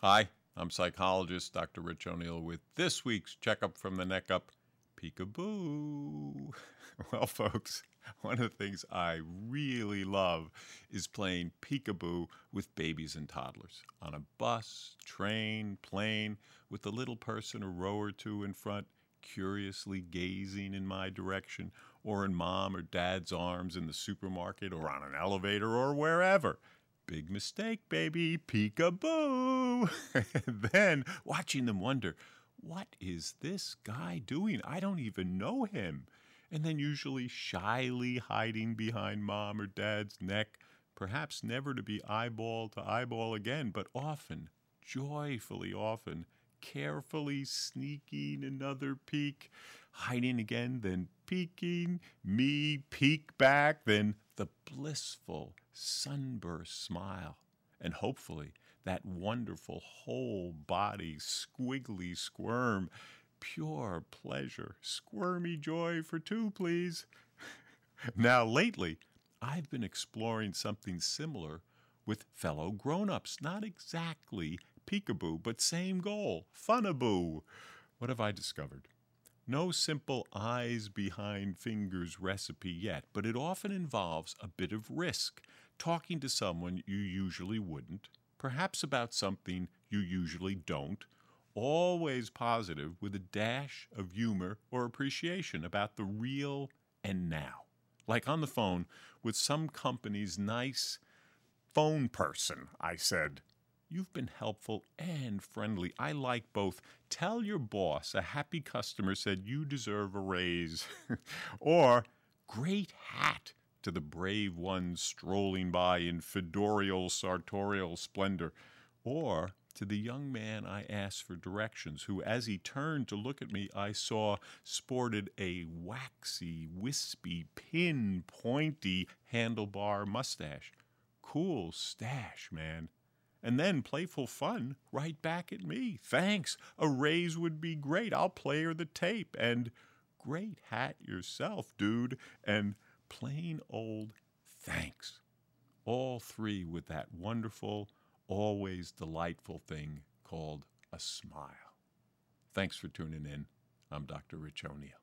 Hi, I'm psychologist Dr. Rich O'Neill with this week's Checkup from the Neck Up, Peekaboo. Well, folks, one of the things I really love is playing peekaboo with babies and toddlers on a bus, train, plane, with the little person a row or two in front, curiously gazing in my direction, or in mom or dad's arms in the supermarket, or on an elevator, or wherever. Big mistake, baby, peekaboo. And then watching them wonder, what is this guy doing? I don't even know him. And then usually shyly hiding behind mom or dad's neck, perhaps never to be eyeball to eyeball again, but often, joyfully often, carefully sneaking another peek, hiding again, then peeking, me peek back, then the blissful sunburst smile, and hopefully that wonderful whole body squiggly squirm, pure pleasure, squirmy joy for two, please. Now, lately, I've been exploring something similar with fellow grown-ups. Not exactly peekaboo, but same goal, funaboo. What have I discovered? No simple eyes behind fingers recipe yet, but it often involves a bit of risk, talking to someone you usually wouldn't, perhaps about something you usually don't, always positive with a dash of humor or appreciation about the real and now. Like on the phone with some company's nice phone person, I said, "You've been helpful and friendly. I like both. Tell your boss a happy customer said you deserve a raise." Or, "Great hat," to the brave one strolling by in fedorial sartorial splendor. Or, to the young man I asked for directions, who, as he turned to look at me, I saw sported a waxy, wispy, pin-pointy handlebar mustache. Cool stash, man. And then playful fun right back at me. "Thanks, a raise would be great. I'll play her the tape." And "Great hat yourself, dude." And plain old thanks. All three with that wonderful, always delightful thing called a smile. Thanks for tuning in. I'm Dr. Rich O'Neill.